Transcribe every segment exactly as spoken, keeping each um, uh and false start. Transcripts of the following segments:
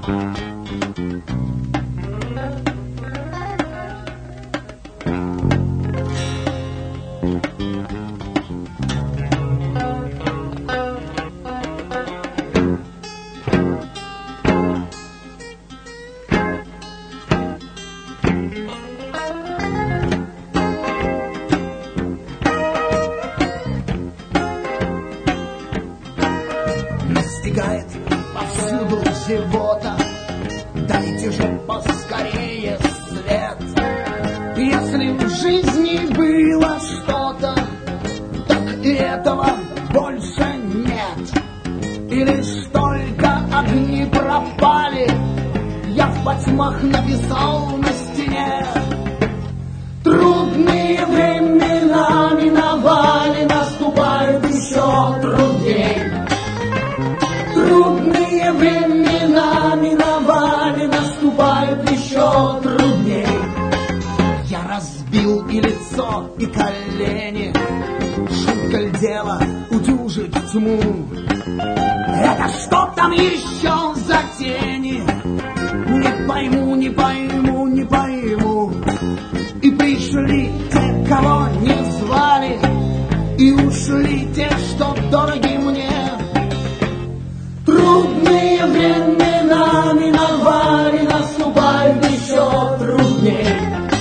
Настигает повсюду зевота, дайте же поскорее свет. Если в жизни было что-то, так и этого больше нет. И лишь только огни пропали, я в потьмах написал на стене: трудные времена миновали, наступают еще трудней. Трудные времена миновали, наступают еще трудней. Я разбил и лицо, и колени. Шутка ль дело утюжить тьму? Это что там еще за тени? Не пойму, не пойму, не пойму. И пришли те, кого не звали, и ушли те, что дороги мне. Трудные времена миновали, наступают еще трудней.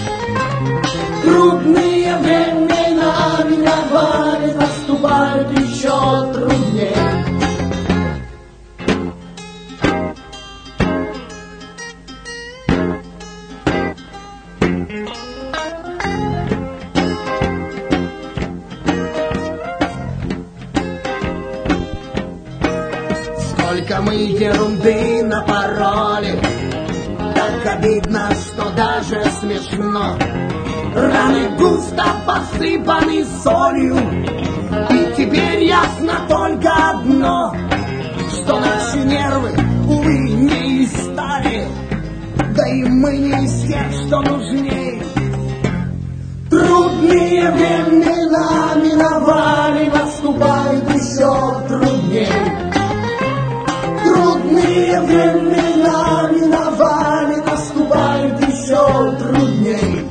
Трудные времена миновали, наступают еще трудней. Сколько мы ерунды напороли, так обидно, что даже смешно. Раны густо посыпаны солью, и теперь ясно только одно, что наши нервы, увы, не из стали, да и мы не из тех, что нужней. Трудные времена миновали, наступают еще трудней. Трудные времена миновали, наступают еще трудней.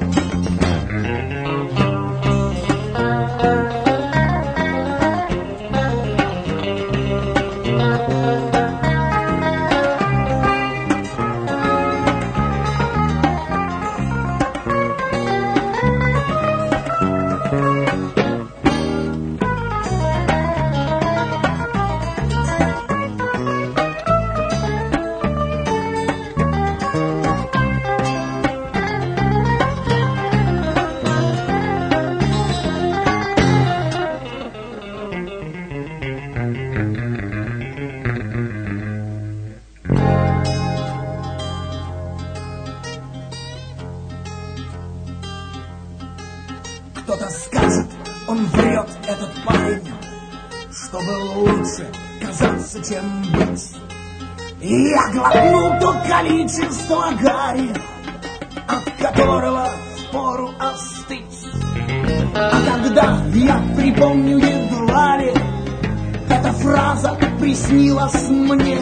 Кто-то скажет, он врет, этот парень, чтобы лучше казаться, чем быть. И я глотнул то количество гари, от которого впору остыть. А когда я припомню едва ли, эта фраза приснилась мне.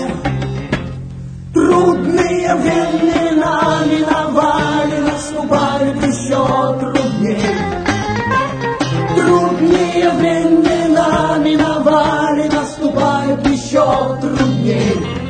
Трудные времена миновали, наступают еще трудней. Трудные времена миновали, наступают еще трудней.